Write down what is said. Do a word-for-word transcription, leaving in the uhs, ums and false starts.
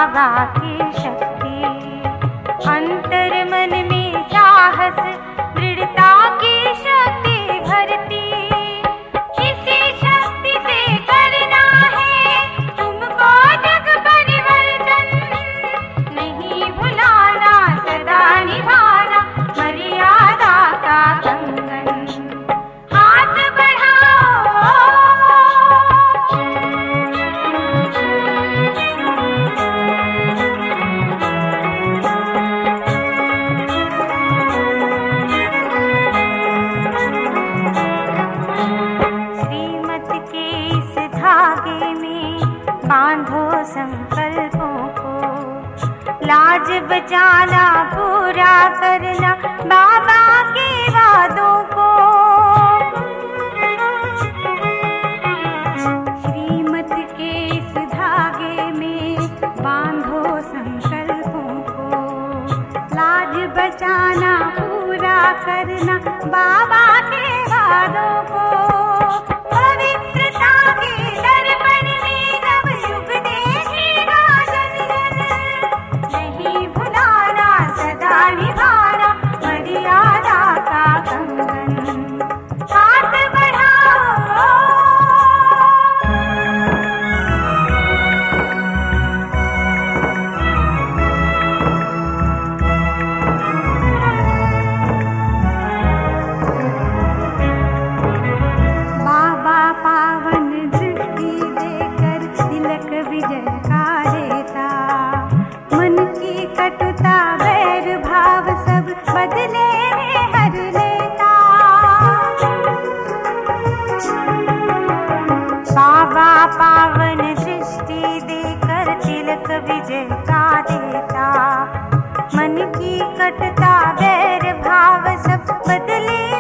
बाबा की शक्ति, अंतर मन में साहस दृढ़ता की शक्ति भरती। इसी शक्ति से करना है तुमको जग परिवर्तन, नहीं भुलाना सदा निभाना मर्यादा का कंगन। हाथ बढ़ाओ, श्रीमत के इस धागे में बांधो संकल्पों को, लाज बचाना पूरा करना बाबा के वादों को। श्रीमत के इस धागे में बांधो संकल्पों को, लाज बचाना पूरा करना बाबा के वादों को। पवित्रता के दर्पण में नवयुग देखेगा जन जन, नहीं भुलाना सदा निभाना मर्यादा का कंगन। हाथ बढ़ाओ, बाबा पावन दृष्टि देकर तिलक विजय का देता। मन की कटुता वैर भाव सब बदले में हर लेता। बाबा पावन दृष्टि देकर तिलक विजय का देता। मन की कटुता वैर भाव सब बदले